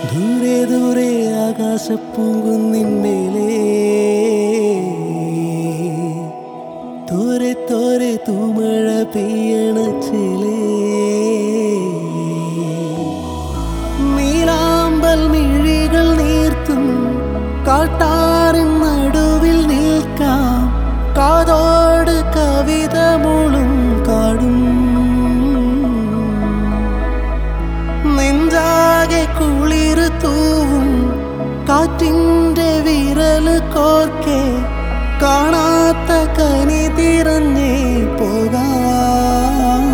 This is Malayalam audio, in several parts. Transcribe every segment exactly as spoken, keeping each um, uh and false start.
ദൂരെ ദൂരെ ആകാശപ്പൂങ്കുന്നിന്മേലേ തോരെ തോരെ തൂമഴ പെയ്യണ ചിലേ നീലാമ്പൽ മിഴികൾ നീർത്തും കാട്ടാറിൻ നടുവിൽ നിൽക്കാം കാതോട് കവിത മുളും കാടും നെഞ്ചാകെ കുളിര് തൂവും കാറ്റിൻ്റെ വിരല് കോർക്കെ കാണാത്ത കനി തിരഞ്ഞേ പോകാം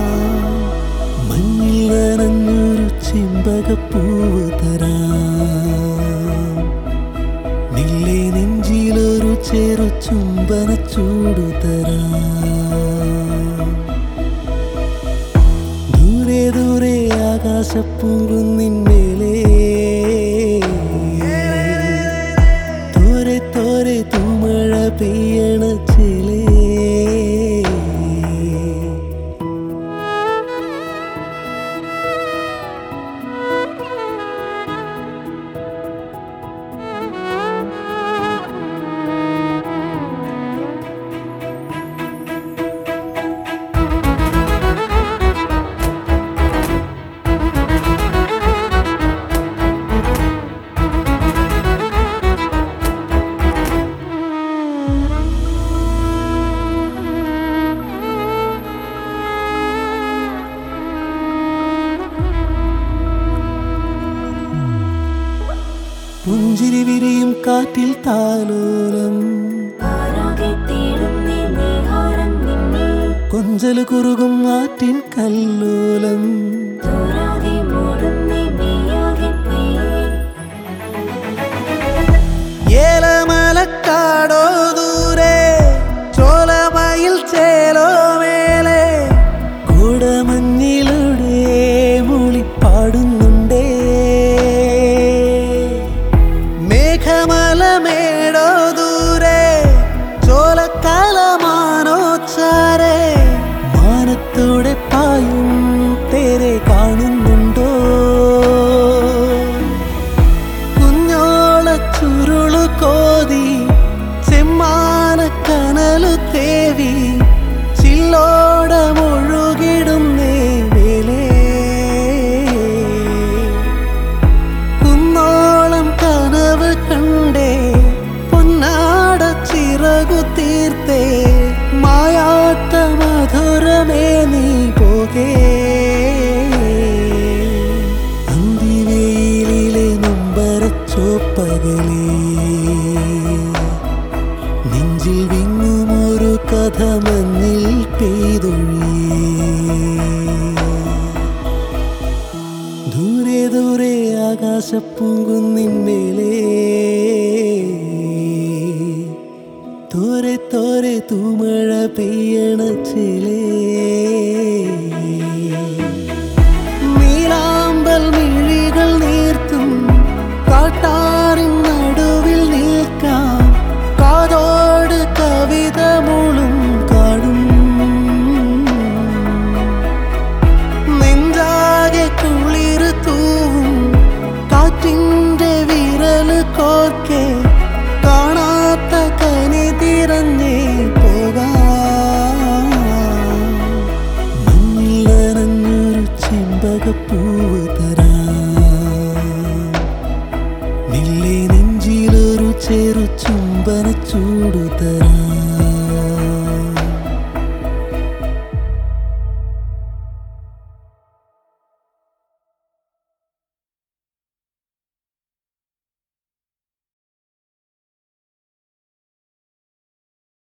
മഞ്ഞിൽ നനഞ്ഞൊരു ചെമ്പകപ്പൂവ് തരാം നില്ലേ നെഞ്ചിലൊരു ചെറു ചുംബന ചൂടു തരാം ദൂരെ ദൂരെ ആകാശപ്പൂങ്കുന്നിന്മേലേ തോരെ തോരെ തൂമഴ പെയ്യണ ചിലേ പുഞ്ചിരി വിരിയും കാറ്റിൽ താലോലം കൊഞ്ചല് കുറുകും ആറ്റിൻ കല്ലോലം ഏലമലക്കാടോ ദൂരെ ചോലമയിൽ ചേലോ മേലെ കൂടമഞ്ഞിലൂടെ മൂളിപ്പാടുന്നുണ്ടേ മേഘമലമേടോ ദൂരെ ചോലക്കാലമാനോ ചാരെ മാനത്തോടെ പായും തേരെ കാണുന്നുണ്ടോ കുഞ്ഞോള ചുരുളു കോതി ചെമ്മാന കനലു തേവി ചില്ലോടമൊഴുകിടുന്നേ വേലേ കുന്നോളം കനവ് കണ്ടേ പൊന്നാട ചിറകു തീർത്തേ മായാത്ത മധുരമേ നീ പോകേ അന്തിവേലിലെ നൊമ്പരച്ചോപ്പകലേ നെഞ്ചിൽ വിങ്ങുമൊരു കഥ മഞ്ഞിൽ പെയ്തൊഴിയേ ദൂരെ ദൂരെ ആകാശപ്പൂങ്കുന്നിന്മേലേ തോരെ തോരെ തൂമഴ പെയ്യണ ചിലേ നീലാമ്പൽ മിഴികൾ നീർത്തും കാട്ടാറിൻ നടുവിൽ നിൽക്കാം കാതോട് കവിത മുളും കാടും നെഞ്ചാകെ കുളിര് തൂവും കാറ്റിൻ്റെ വിരല് കോർക്കെ കാണാത്ത കനി തിരഞ്ഞേ പോകാം മഞ്ഞിൽ നനഞ്ഞൊരു ചെമ്പകപ്പൂവ് തരാം നില്ലേ നെഞ്ചിലൊരു ചെറു ചുംബന ചൂടു തരാം